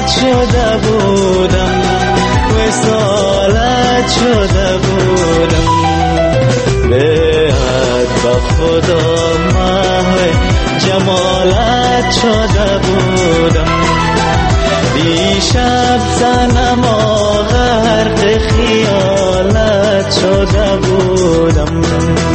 شده بودم، وصالت شده بودم. بیاد با خدا محو جمالت شده بودم. دیشب صنما غرق خیالت شده بودم.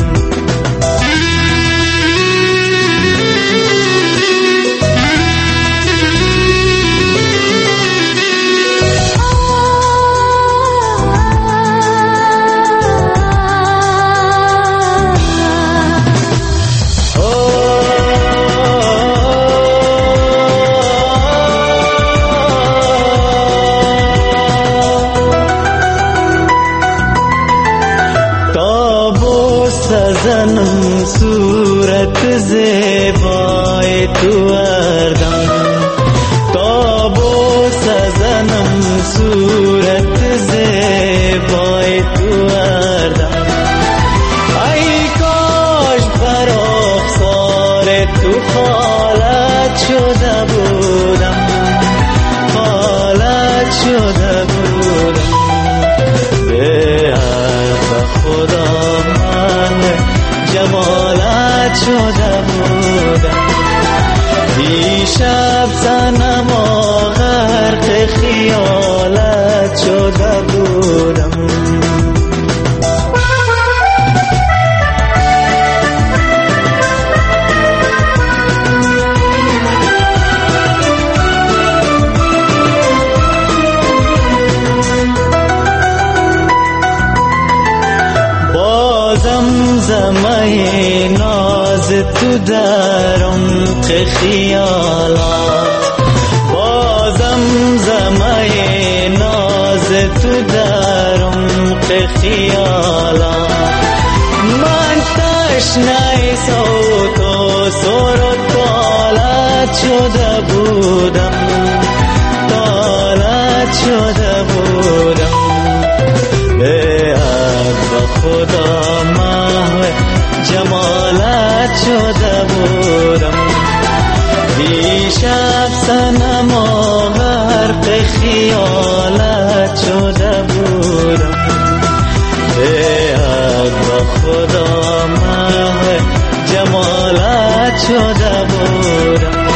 زنم صورت زیبای تو اردم، تا بوس زنم صورت زیبای تو اردم. ای کاش بر افسار تو خالت شده بودم، خالت شده بودم. به خدا جمالت شده بودم. دیشب صنما غرق خیالت شده بودم. زمزمه ناز تو در عمق خیالات، بازم زمزمه ناز تو در عمق خیالات. من تشنه صوت و سر و طالت شده بودم، طالت شده بودم. بیاد با خدا محو جمالت شده بودم. دیشب صنما غرق خیالت شده بودم. بیاد با خدا محو جمالت شده بودم.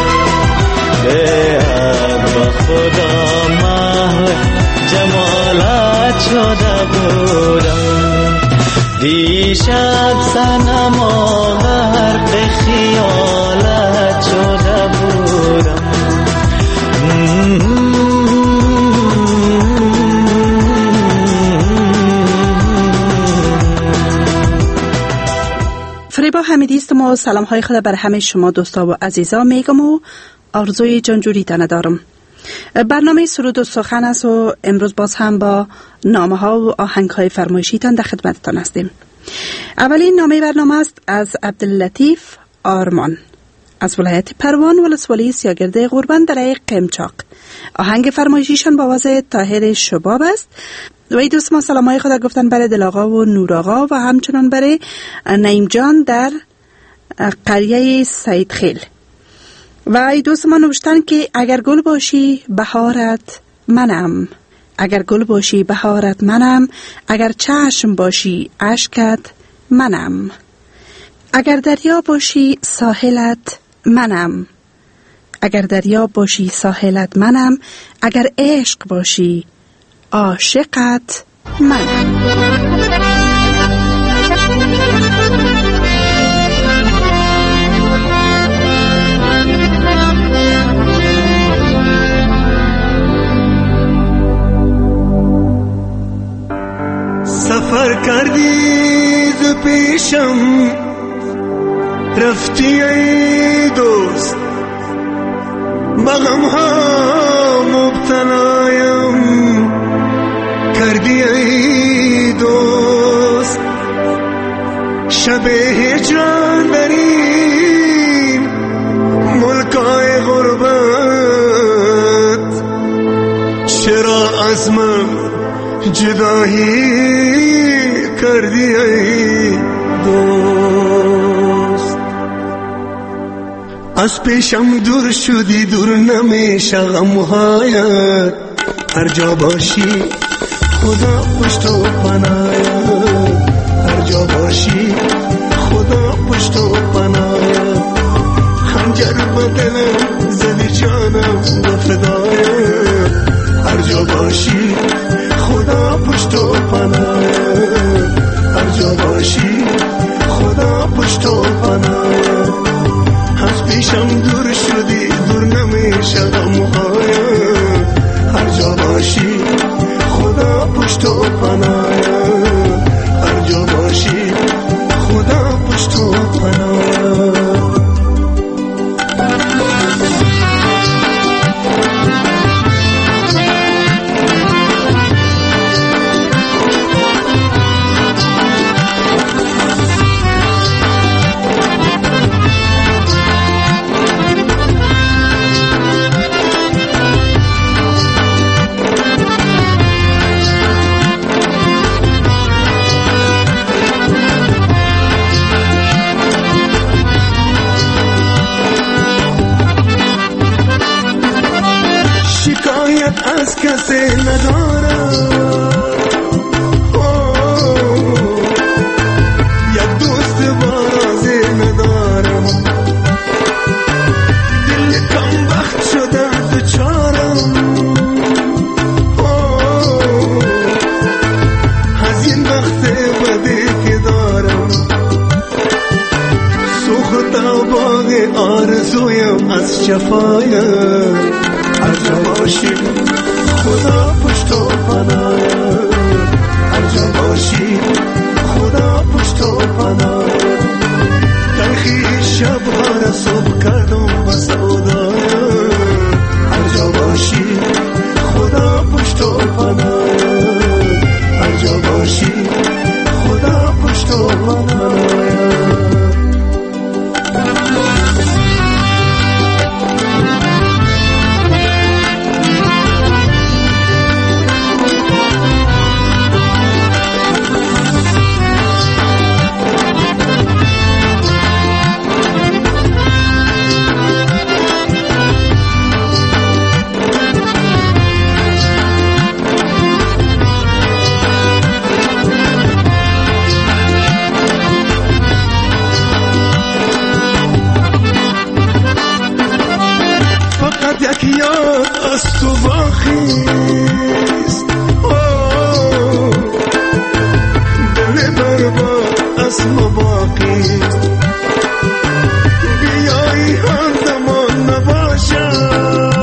بیاد با خدا محو جمالت شده بودم. دیشب صنما غرق خیالت شده بودم. فریبا حمیدی است و سلام های خود بر همه شما دوستا و عزیزا میگم و آرزوی جانجوری تان دارم. برنامه سرود و سخن است و امروز باز هم با نامه ها و آهنگ های فرمایشی تان در خدمتتان هستیم. اولین نامه برنامه است از عبداللطیف آرمان از ولایت پروان ولسوالی سیاگرده قربان در قمچاق. آهنگ فرمایشیشان با آواز طاهر شباب است و ای دوست ما سلام های خدا گفتن برای دل آقا و نور آقا و همچنان برای نعیم جان در قریه سید خیل. و ای دوست ما نوشتن که اگر گل باشی بهارت منم، اگر گل باشی بهارت منم، اگر چشم باشی اشکت منم، اگر دریا باشی ساحلت منم، اگر دریا باشی ساحلت منم، اگر عشق باشی عاشقت منم. سفر کردی ز پیشم رفتی ای دوست، بغم ها مبتلایم کردی ای دوست. شب هجران در این ملکای غربت، چرا از من جدایی کردی ای دوست. از پیشم دور شدی، دور نمیشه غمهایت. هر جا باشی خدا پشت و پناهت، هر جا باشی خدا پشت و پناهت. خنجر به دلم زدی جانم به فدایت، هر جا باشی خدا پشت و پناهت، هر جا باشی خدا پشت و پناهت. از پیشم دور شدی، دور نمیشه غمهایت. هر جا باشی خدا پشت و پناهت، هر جا باشی خدا پشت و پناهت. از کسی ندارم، یک دوست بازی ندارم. دل کم وقت شده دچارم، از این وقت بدی که دارم. سوخته باغ آرزویم از شفایت. هر جا باشی خدا پشت و پناهت، هر جا باشی خدا پشت و پناهت. تلخی شبها را صبح کردم به سودایت. هر جا باشی خدا پشت و پناهت، هر جا باشی خدا پشت و پناهت. یک یاد از تو باقیست، دل برباد از ما باقیست. بیایی هر زمان نباشم،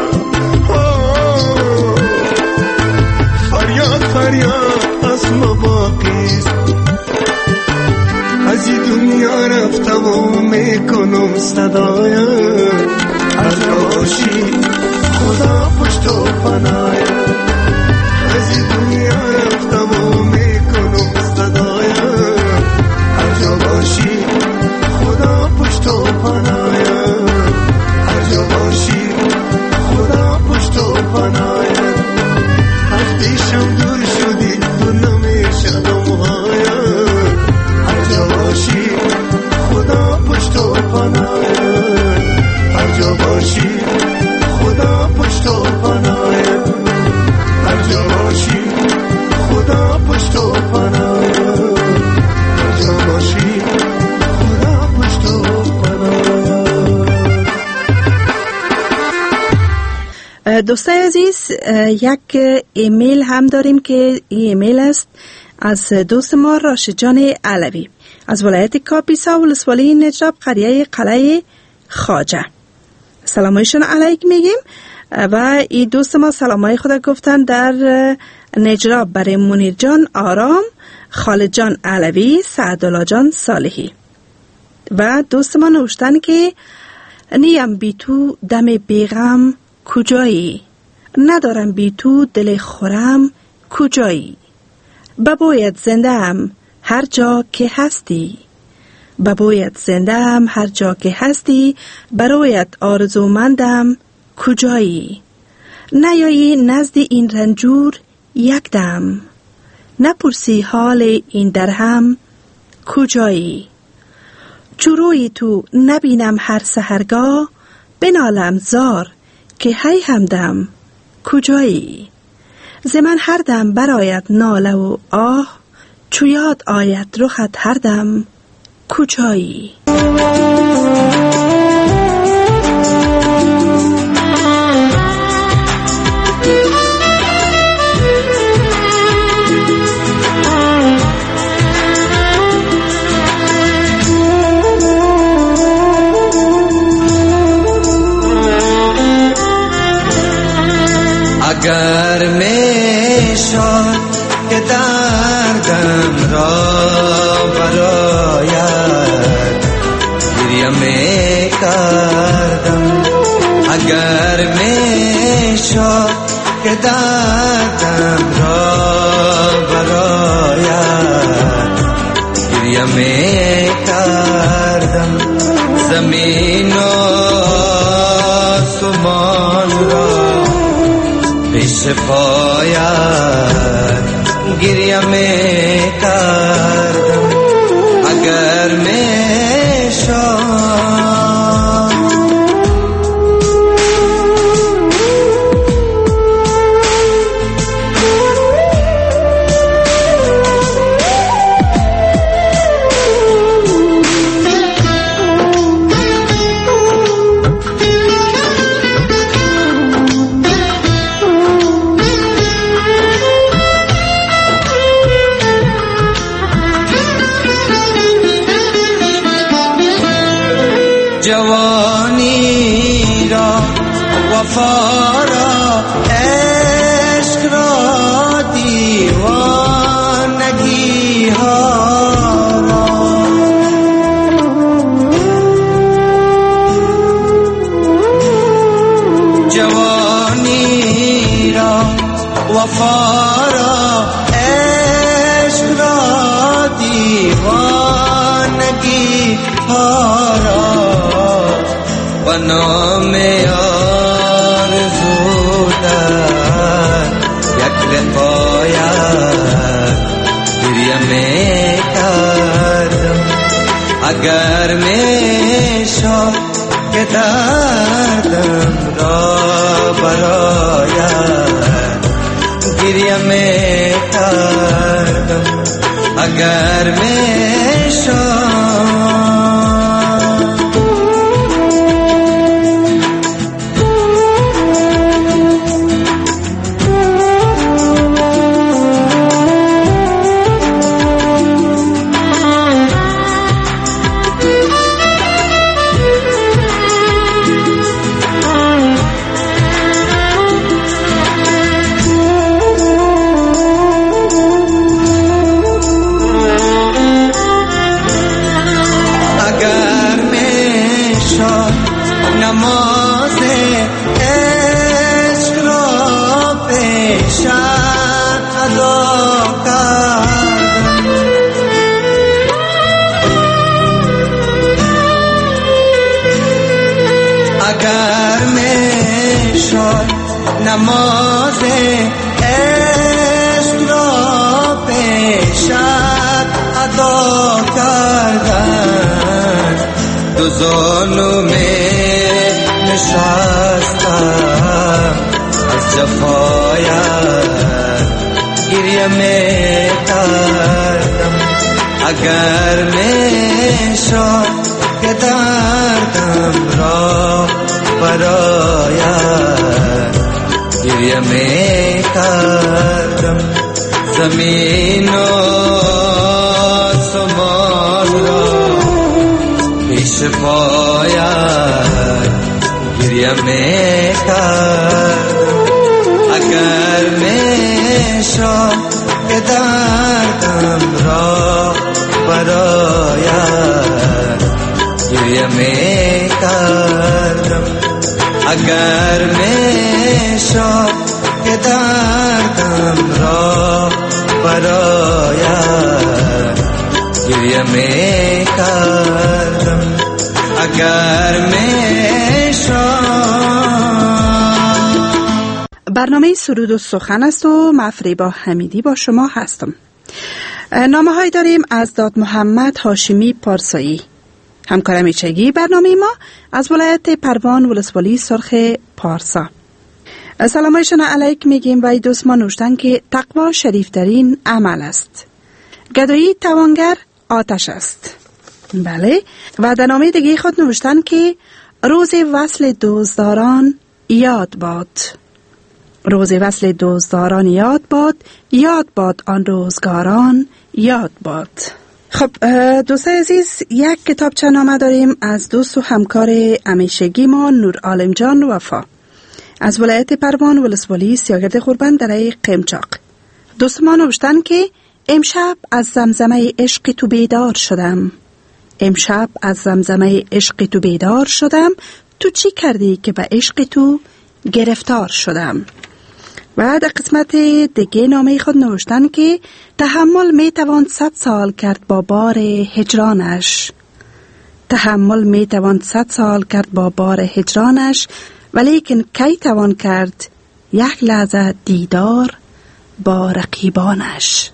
فریاد فریاد از ما باقیست. از این دنیا رفتم و میکنم صدایت. هر جا باشی خدا پشت و پناهت، از این دنیا رفتم و میکنم صدایت. هر جا باشی خدا پشت و پناهت، هر جا باشی خدا پشت و پناهت. از پیشم دور شدی، دور نمیشه غمهایت. هر جا باشی خدا پشت و پناهت، هر جا باشی خدا پشت و پناهت، هر جا باشی خدا پشت و پناهت، هر جا باشی خدا پشت و پناهت. دوستای عزیز، یک ایمیل هم داریم که این ایمیل است از دوست ما راشد جان علوی از ولایت کاپیسا، ولسوالی نجراب، قریه قلعه خواجه. سلامایشون علیک میگیم و این دوست ما سلامای خدا گفتن در نجراب برای منیر جان آرام، خالد جان علوی، سعدالله جان صالحی. و دوست ما نوشتن که نیم بی تو دم بیغم کجایی، ندارم بی تو دل خورم کجایی. بباید زنده‌ام هر جا که هستی، بباید زنده‌ام هر جا که هستی. برایت آرزومندم کجایی. نیایی نزد این رنجور یک دم، نپرسی حال این درهم کجایی. چروی تو نبینم هر سحرگاه، بنالم زار که هی همدم کجایی. ز من هر دم برآید ناله و آه، چو یاد آید رخت هر دم کجایی. اگر میشد که دردم را براید گریه میکردم، اگر میشد که دردم را براید گریه میکردم، زمین و آسمان را پیش پایت گریه میکردم. اگر میشد جوانی را، وفا را، عشق را، دیوانگی ها را، جوانی را، وفا را، عشق را، دیوانگی ها را و نام آرزو در یک لقایت گریه میکردم. اگر میشد که دردم را برایت گریه میکردم، اگر میشد نماز عشق را پیشت ادا کردم، اگر میشد نماز عشق را پیشت ادا کردم، دو ظلم نشستم از جفایت گریه میکردم. اگر میشد که دردم را برایت گریه میکردم، زمین و آسمان را پیش پایت گریه میکردم. اگر میشد که دردم را برایت گریه میکردم، اگر میشد که دردم را برایت گریه میکردم، اگر میشد. برنامه سرود و سخن است و مفریبا حمیدی با شما هستم. نامه های داریم از داد محمد هاشمی پارسایی. همکار همیشگی برنامه ما از ولایت پروان ولسوالی سرخ پارسا. سلامایشان علیک میگیم و دوست ما نوشتن که تقوا شریفترین عمل است. گدایی توانگر آتش است. بله. و در نامه دیگه خود نوشتن که روز وصل دوستداران یاد باد. روز وصل دوستداران یاد باد، یاد باد آن روزگاران یاد باد. خب دوستای عزیز، یک کتابچه نامه داریم از دوست و همکار همیشگی ما نور عالم جان وفا از ولایت پروان ولسوالی سیاگرد قربان در قمچاق. دوست ما نوشتن که امشب از زمزمه عشق تو بیدار شدم. امشب از زمزمه عشق تو بیدار شدم. تو چی کردی که به عشق تو گرفتار شدم؟ و در قسمت دیگه نامه خود نوشتن که تحمل میتوان 100 سال کرد با بار هجرانش. تحمل میتوان 100 سال کرد با بار هجرانش، ولیکن کی توان کرد یک لحظه دیدار با رقیبانش.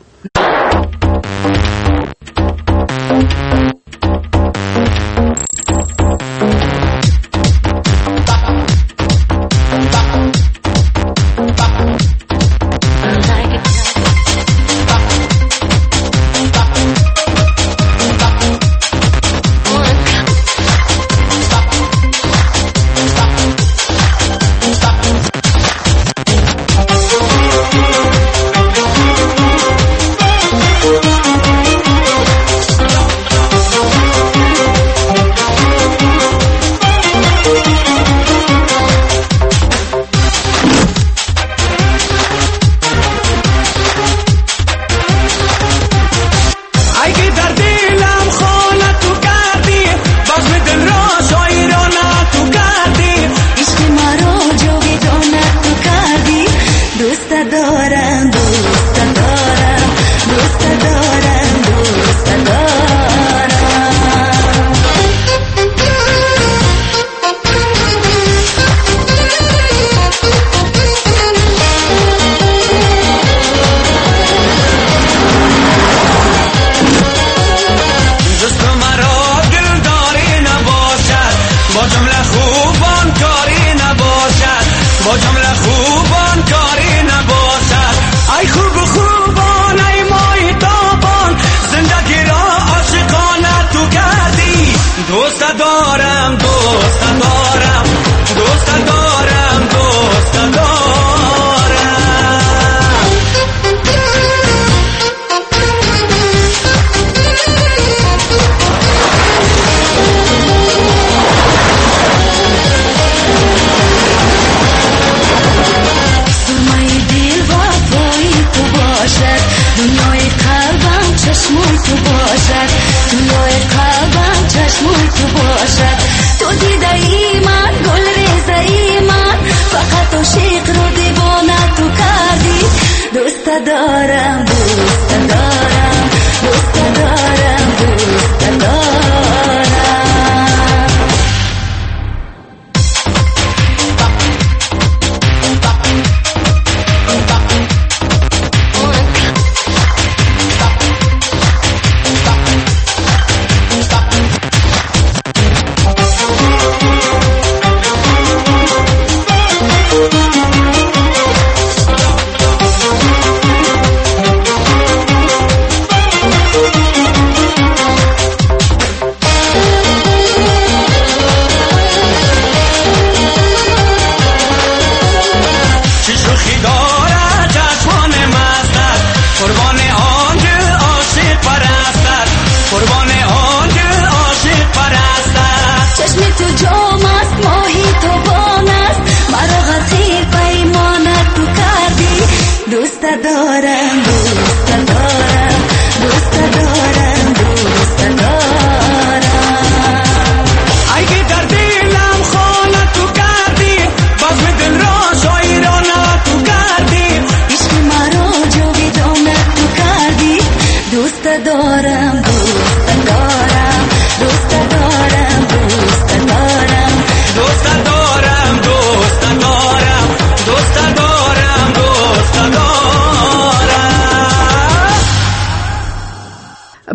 دوست دارم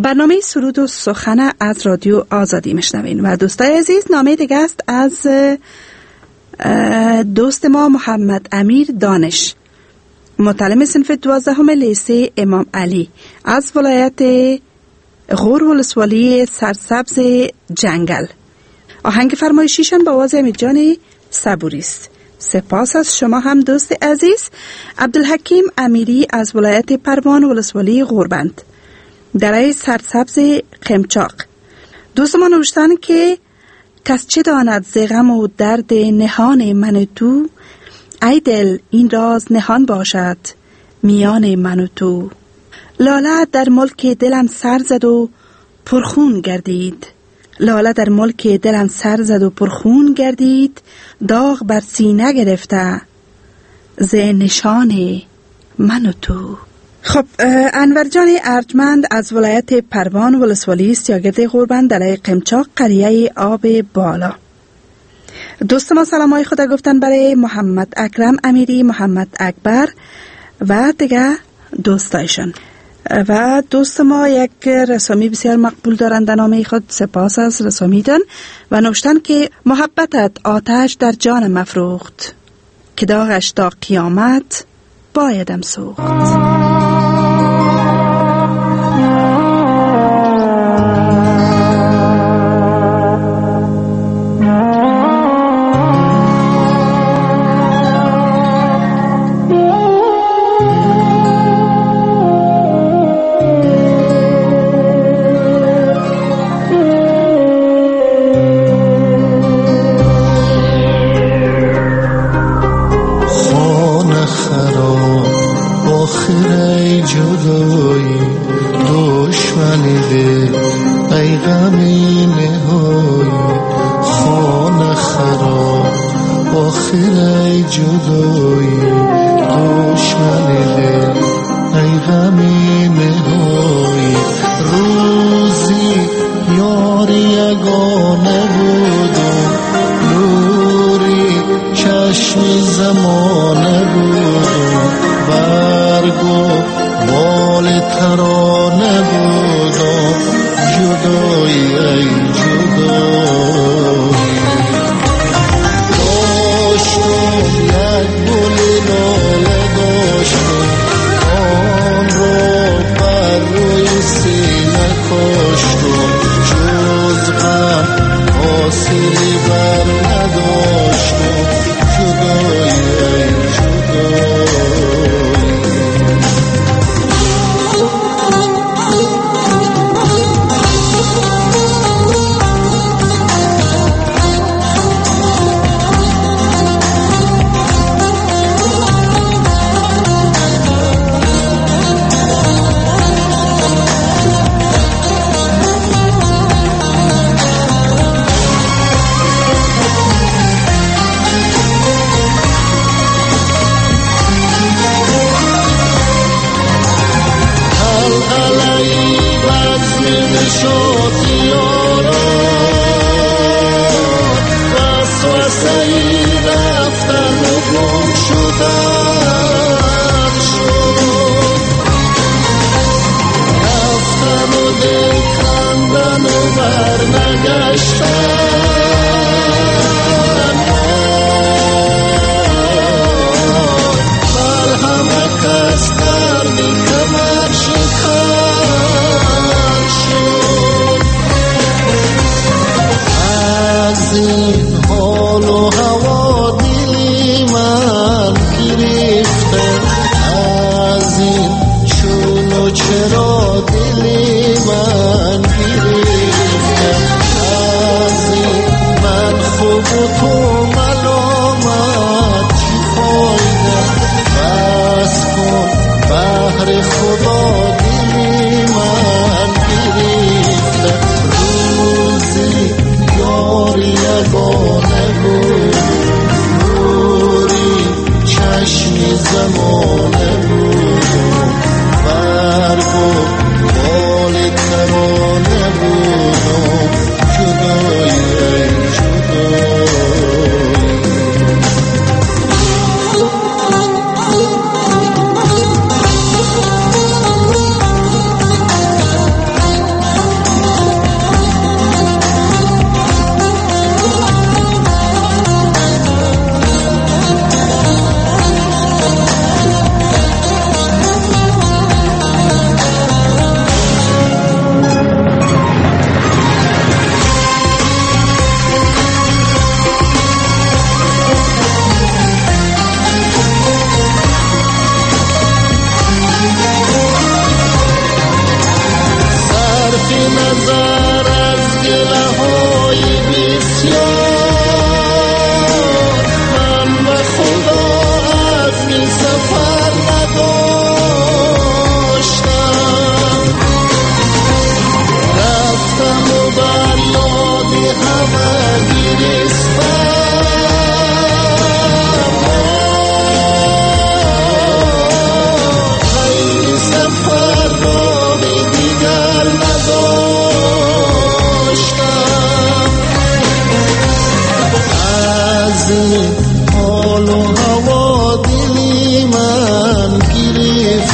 برنامه سرود و سخن از رادیو آزادی میشنوین و دوستای عزیز، نامه دیگه است از دوست ما محمد امیر دانش، متعلم صنف 12 لیسه امام علی از ولایت غور ولسوالی سرسبز جنگل. آهنگ فرمایشیشان با آواز امیرجان صبوری است. سپاس از شما هم دوست عزیز. عبدالحکیم امیری از ولایت پروان ولسوالی غوربند درای سرسبز قمچاق. دوست ما نوشتن که کس چه داند ز غم و درد نهان من تو، ای دل این راز نهان باشد میان من و تو. لاله در ملک دلم سر زد و پرخون گردید، لاله در ملک دلم سر زد و پرخون گردید، داغ بر سینه گرفته ز نشان من و تو. خب، انور جان ارجمند از ولایت پروان ولسوالی سیاگرد غوربند در قمچاق قریه آب بالا. دوست ما سلامای خدا گفتن برای محمد اکرم امیری، محمد اکبر و دیگه دوستایشان. و دوست ما یک رسامی بسیار مقبول دارند در نامه خود. سپاس از رسامیدن و نوشتن که محبتت آتش در جانم افروخت، که داغش تا قیامت بایدم سوخت.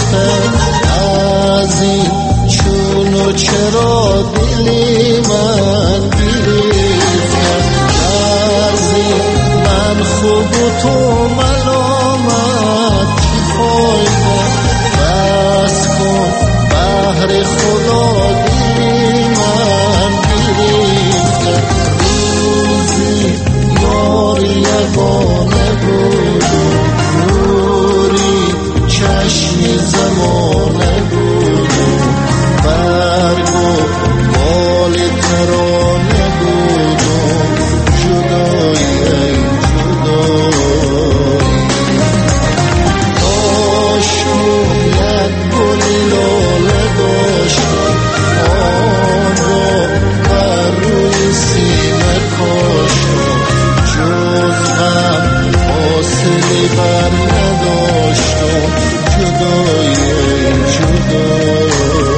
از این چون و چرا دلی من گریخته، از این من خوب و تو ملامت کی فایده، بس کن بهر خدا دلی من گریخته، روزی یار یگانه بود نوری چشم زمانه بود، برگ و بال ترانه بود، جدایی ای جدایی، داشتم یک گل لاله داشتم، آن را بر روی سینه کاشتم، جز غم حاصلی بر نداشتم، جدایی ای جدایی،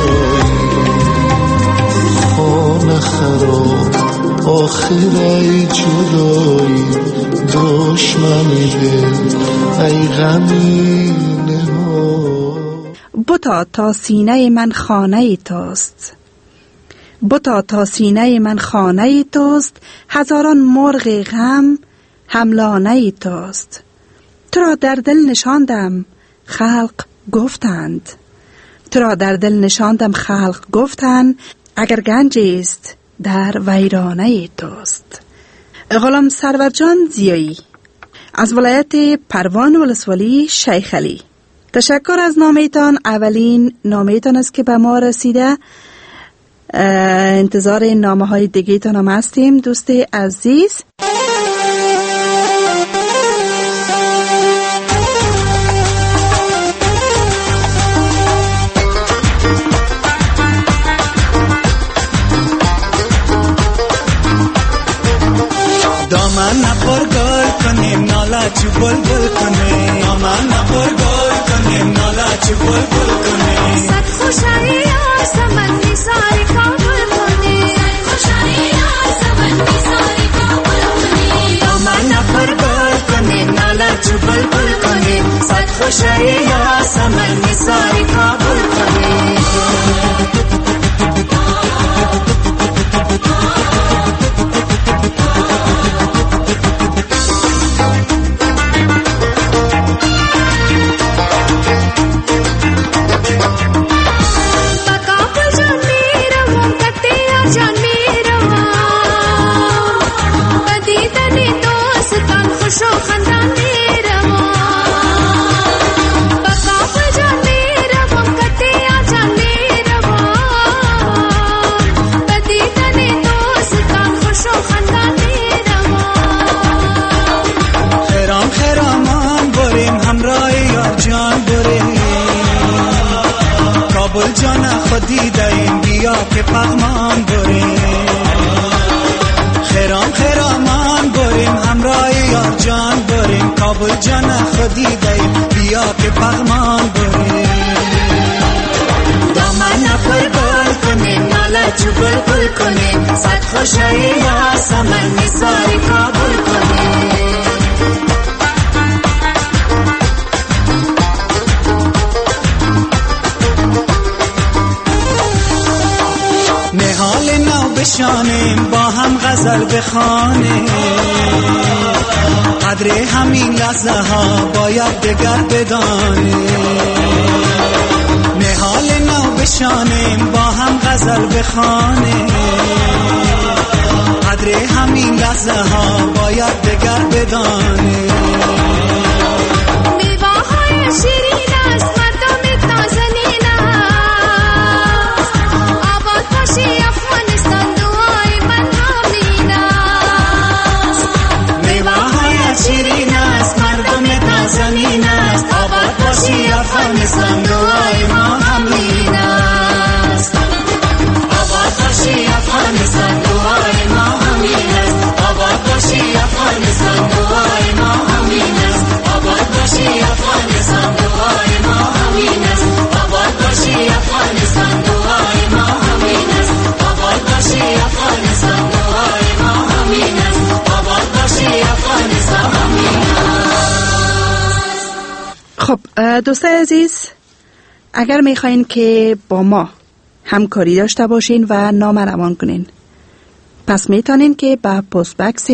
خانه خراب آخر ای جدایی، دشمنی دل ای غمینه ها. بتا تا سینه من خانه توست، بتا تا سینه من خانه توست، هزاران مرغ غم حملانه توست، تو را در دل نشاندم خلق گفتند، تو را در دل نشاندم خلق گفتند، اگر گنجی است در ویرانه توست. غلام سرور جان زیایی از ولایت پروان ولسوالی شیخ علی، تشکر از نامه‌تان. اولین نامه‌تان است که به ما رسیده، انتظار نامه‌های دیگه تان هم هستیم دوست عزیز. دامن نپر گل کنیم نالا چو بلبل کنیم، دامن نپر گل کنیم نالا چو بلبل کنیم، صد خوشایی آسمان میساری کابل کنیم، صد خوشایی آسمان میساری کابل کنیم، دامن نپر گل کنیم نالا چو بلبل کنیم، صد خوشایی آسمان میساری کابل کنیم. کابل جان خودی دایم بیا که پغمان بریم، خیرام خیرامان بریم همراه یار جان بریم، کابل جان خودی دایم بیا که پغمان بریم، دامن نپر گل کنیم ناله چو بلبل کنیم، صد خوشایی آسمان نثاری کابل کنیم. نهال نو بشانیم با هم غزل بخوانیم، قدر همین لحظه ها باید دگر بدانیم، نهال نو بشانیم با هم غزل بخوانیم، قدر همین لحظه ها باید دگر بدانیم، میوه های شیرین است مردم نازنین است، آباد باشی افغانستان دعای من همین است، میوه های شیرین است مردم نازنین است، آباد باشی افغانستان دعای ما همین است، آباد باشی افغانستان دعای ما همین است، آباد باشی افغانستان دعای ما همین است، آباد باشی افغانستان دعای ما همین است، آباد باشی افغانستان دعای ما همین است، آباد باشی افغانستان دعای ما همین است، آباد باشی افغانستان همین است. خب دوستای عزیز، اگر میخواین که با ما همکاری داشته باشین و نام روان کنین، پس میتونین که به پست بکس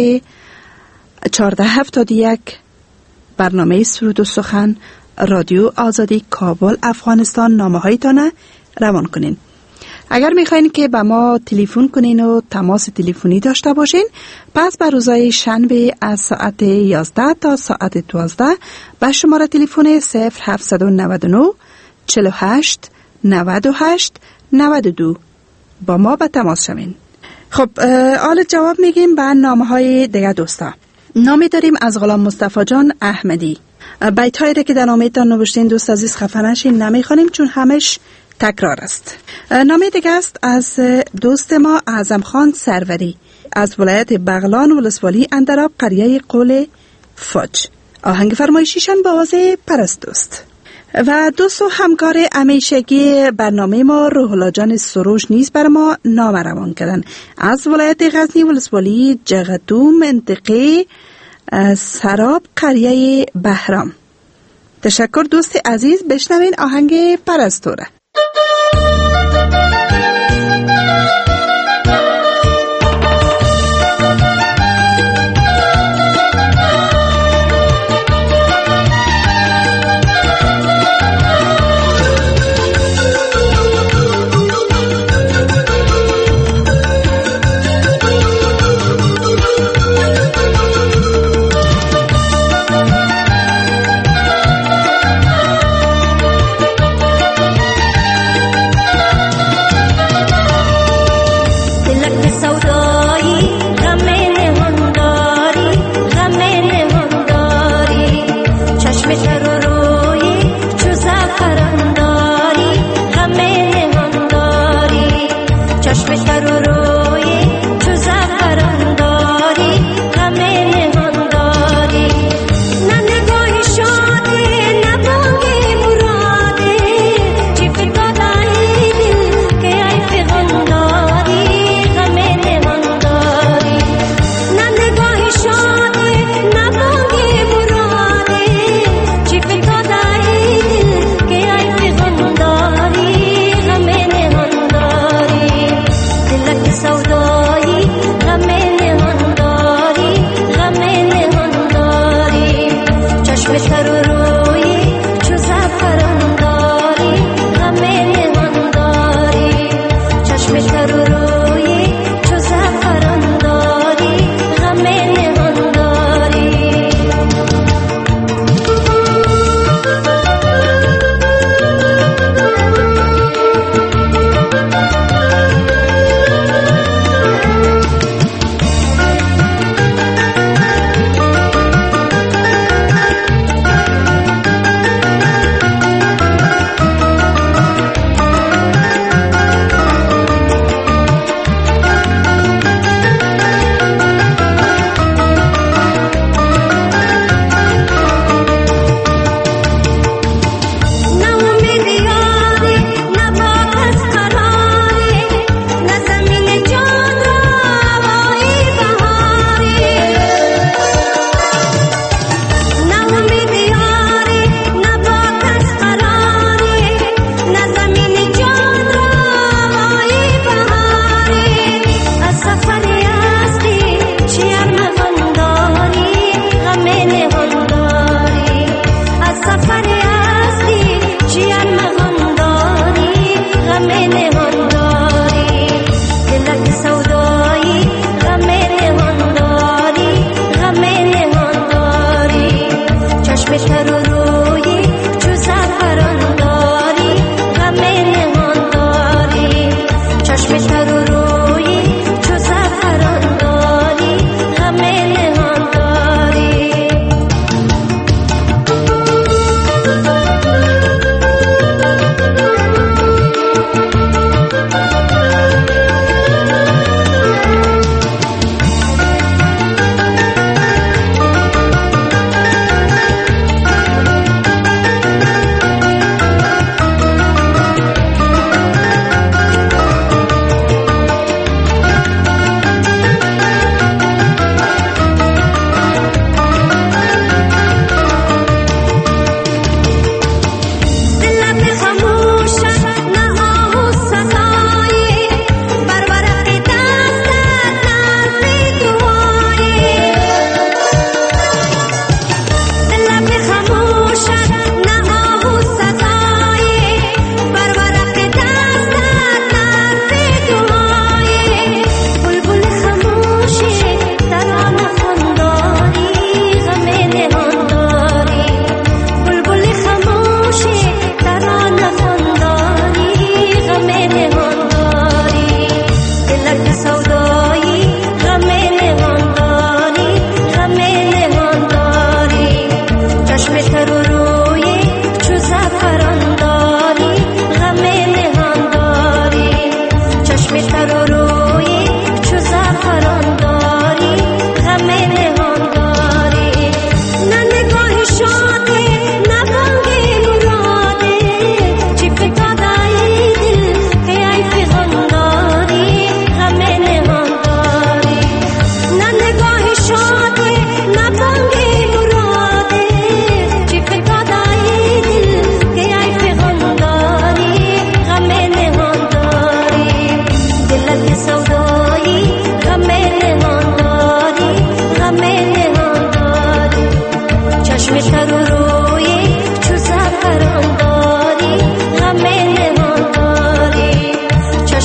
1471 برنامه سرود و سخن رادیو آزادی کابل افغانستان نامه هایتان روان کنین. اگر میخواین که با ما تلفن کنین و تماس تلفنی داشته باشین، پس بر روزهای شنبه از ساعت 11 تا ساعت 12 به شماره تلفن 0799 48 98 92 با ما به تماس شوین. خب حالا جواب میگیم به نامه های دیگه دوستا. نامی داریم از غلام مصطفی جان احمدی. بیت هایی که در نامه‌تان نوشتین دوست عزیز خفه نشین، نمیخوانیم چون همش تکرار است. نامه دیگه است از دوست ما اعظم خان سروری از ولایت بغلان ولسوالی اندراب قریه قول فاج. آهنگ فرمایشیشان با آواز پرستوست. و دوست و همکار همیشگی برنامه ما روح الله جان سروش نیز بر ما نام روان کردن از ولایت غزنی ولسوالی جغتو منطقه سراب قریه بهرام. تشکر دوست عزیز. بشنوین آهنگ پرستوره.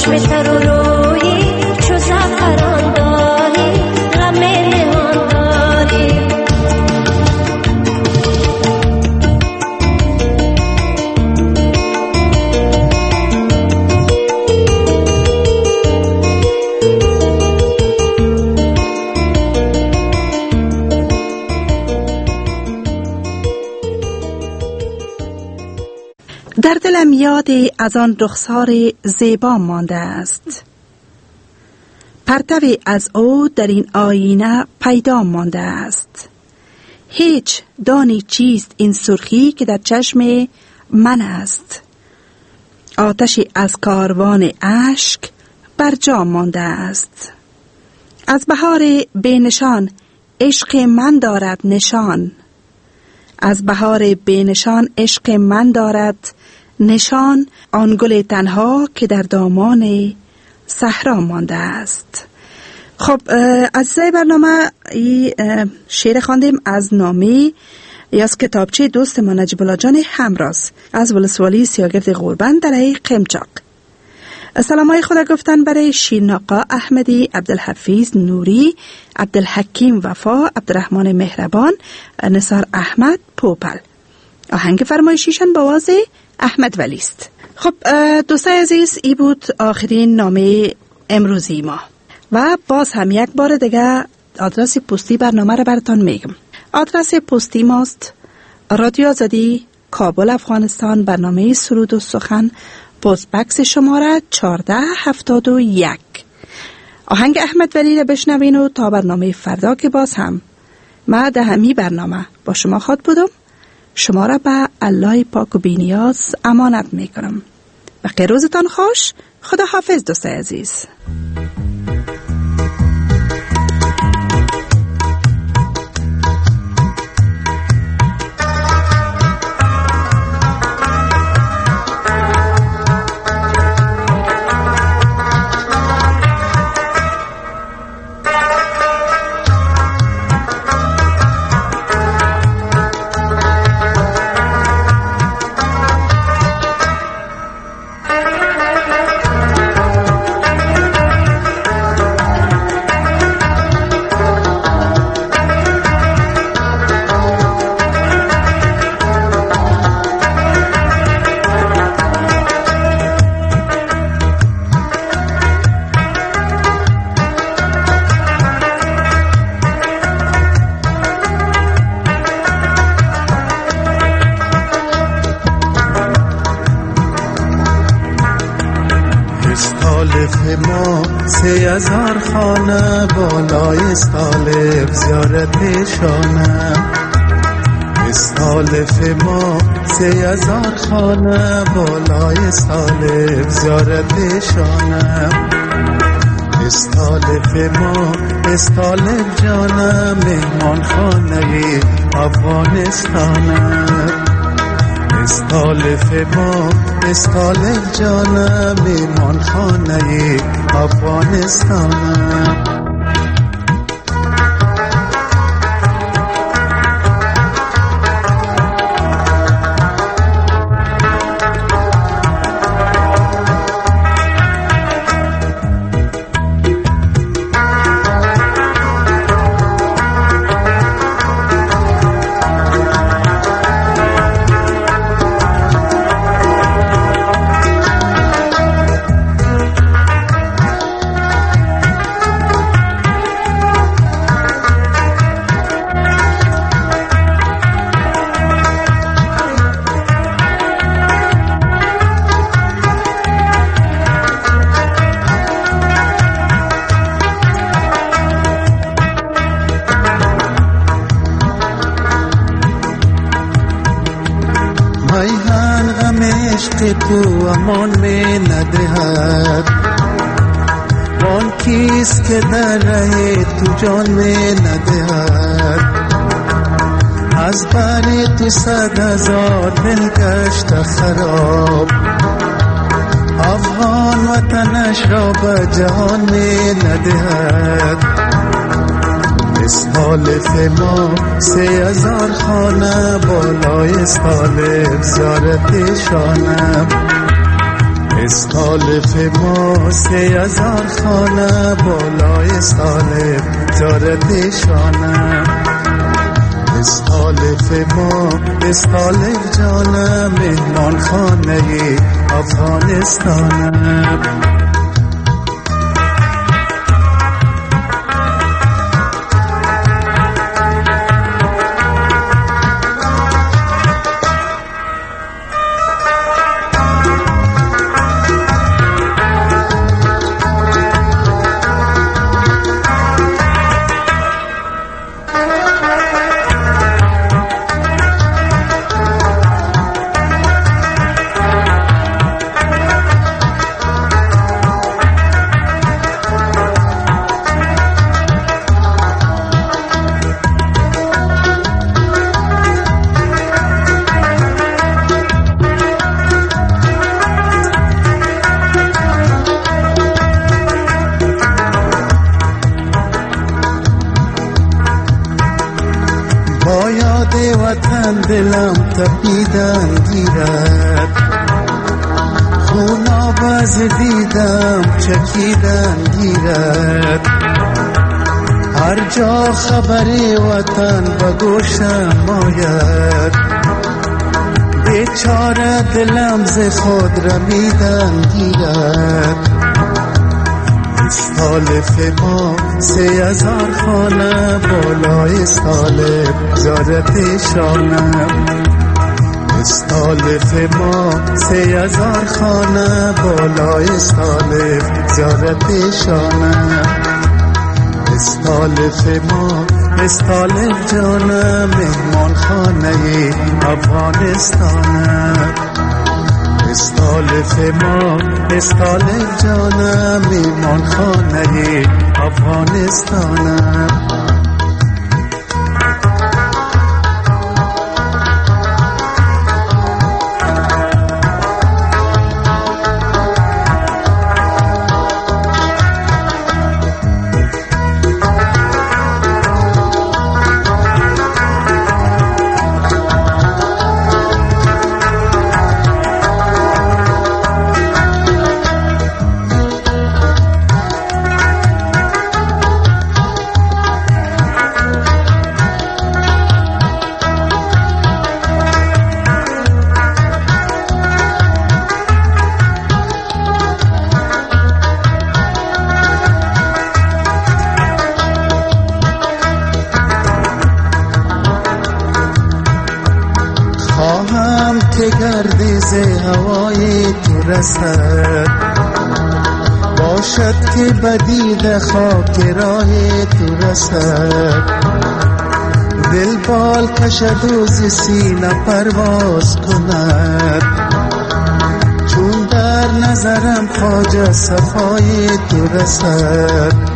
چشم تر و رویی چو زعفران داری غم نهان داری در دلم یاد از آن رخسار زیبا مانده است. پرتوی از او در این آینه پیدا مانده است. هیچ دانی چیست این سرخی که در چشم من است. آتشی از کاروان اشک بر جا مانده است. از بهار بینشان عشق من دارد نشان. از بهار بینشان عشق من دارد نشان، آن گل تنها که در دامان صحرا مانده است. خب عزیزای برنامه این شعر خواندیم از نامه یا از کتابچه دوست ما نجیب الله جان همراز از ولسوالی سیاگرد غوربند در قمچاق. سلامای خدا گفتن برای شیرین آقا احمدی، عبدالحفیظ نوری، عبدالحکیم وفا، عبدالرحمن مهربان، نثار احمد پوپل. آهنگ فرمایشیشان با آواز احمد ولی است. خب دوستای عزیز، ای بود آخرین نامه امروزی ما و باز هم یک بار دیگه آدرس پستی برنامه رو براتون میگم. آدرس پستی ماست رادیو آزادی کابل افغانستان، برنامه سرود و سخن، پست بکس شماره 1471. آهنگ احمد ولی رو بشنوین و تا برنامه فردا که باز هم ما ده همی برنامه با شما خود بودم. شما را به الله پاک و بی‌نیاز امانت میکنم. بقیه روزتان خوش. خدا حافظ دوستای عزیز. ما 3000 خانه بالای طالب زیارتشانه. استالف ما 3000 خانه بالای طالب زیارتشانه. استالف ما استالف جانه مهمان خانه افغانستانه. استالف ما استالف جانه میمان خانه افغانستانه. تو امان میں ندهد وان کیست که در ره تو جان میں ندهد. از بر تو 100,000 دل گشت خراب. افغان وطنش را به جهان میں ندهد. استالف ما 3000 خانه بالای استالف زیارتشانه. استالف ما 3000 خانه بالای استالف زارت شانه استالف ما استالف جانه مهمان خانه افغانستانه دلم تپیدن گیرد خونا باز دیدم چکیدن گیرد هر جا خبری وطن به گوشم آید بیچاره دلم ز خود رمیدن گیرد استالف ما 3000 خانه بالای استالف زارت شانه استالف ما 3000 خانه بالای استالف زارت شانه استالف ما استالف جانه مهمان خانه افغانستانه استالف ما استالف جانه میمان خانه افغانستانه گردیز هوای تو رسد باشد که بدید خاک راه تو رسد دل بال کشد و ز سینه پرواز کند چون در نظرم خواجه صفای تو رسد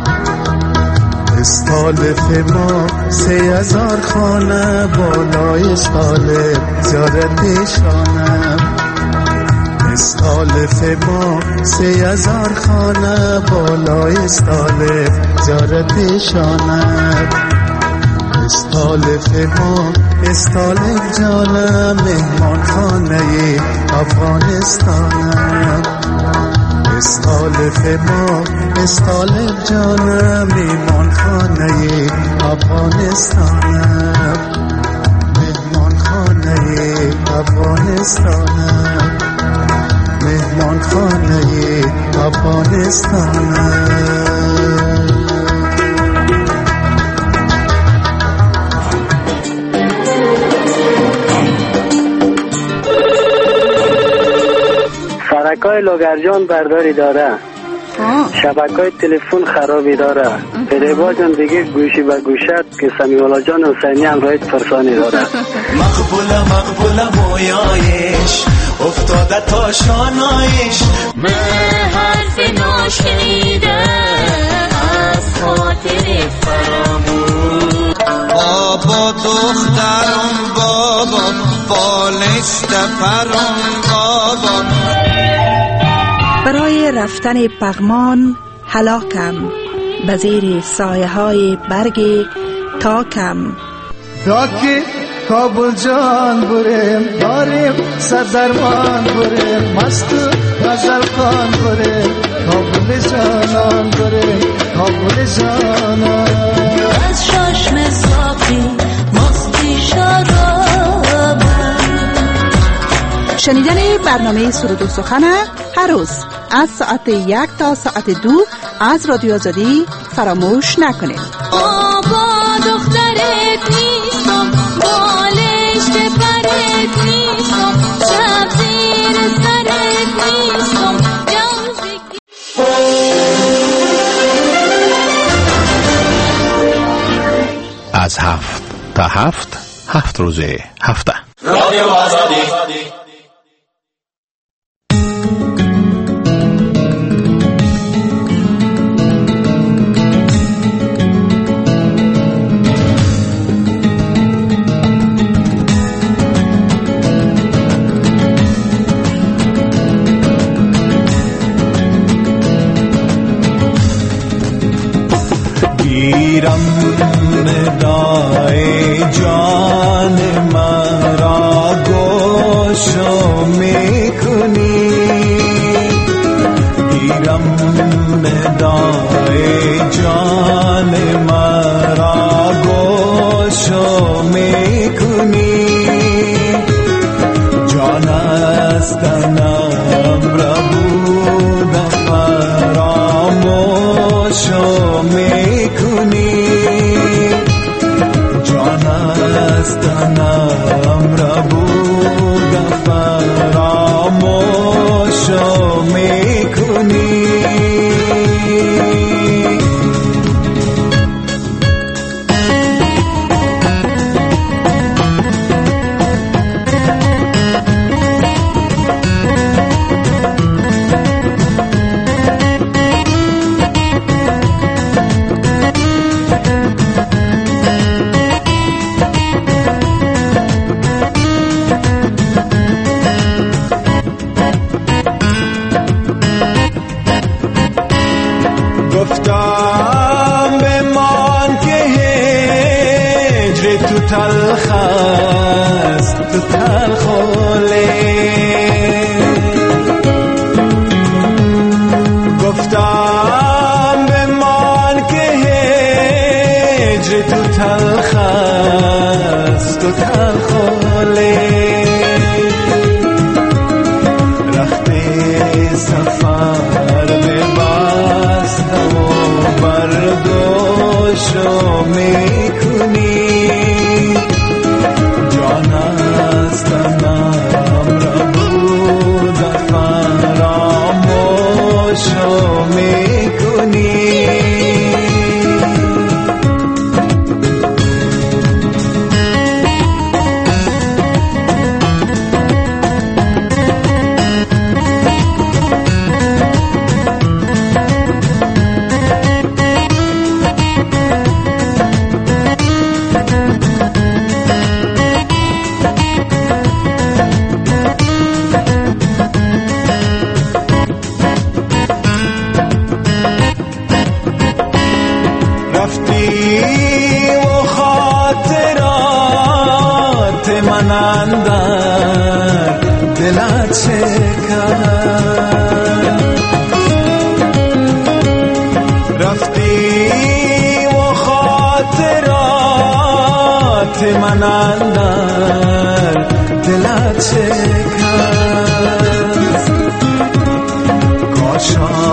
استالف ما 3000 خانه بالای استالف زارت شانه استالف ما 3000 خانه بالای استالف زارت شانه استالف ما استالف جانه مهمان خانه افغانستانه استالف ما استالف جانه میمان خانه افغانستانه مهمان خانه افغانستانه مهمان خانه افغانستانه شبکه‌های لوگرجان برداری داره شبکه‌های تلفن خرابی داره پریبا جان دیگه گوشی به گوشت که سمیولا جان حسینی هم رایت فرسانی داره مقبوله مویایش افتاده تا شانایش به حرف ناشنیده از خاطر فراموش بابا دخترم بابا بالشت پرم بابا برای رفتن پغمان هلاکم به زیر سایه های برگ تاکم داکی کابل جان بریم داریم صدرمان بریم مست غزل خواه جانم از چشم ساقی مستی شرابم. شنیدن برنامه سرود و سخن هر روز از ساعت 1 تا ساعت 2 از رادیو آزادی فراموش نکنید. بابا دخترت نیستم، بالشت پرت نیستم، شب زیر سرت نیستم، از 7 تا 7 روز هفته رادیو آزادی. گیرم ندای جان مرا گوشو میکنی، گیرم ندای جان مرا گوشو میکنی، جان استنم را بودم فراموشو میکنی، جان استنم را بودم فراموشو میکنی. گفتم بمان که هجر تو تلخ است، تو تلخوله، گفتم بمان که هجر تو تلخ است، تو تلخوله، رخت سفر ببستم و برداشو میکنی، جان استنم را بودم فراموشو میکنی. من اندر دلت شکست، کاشان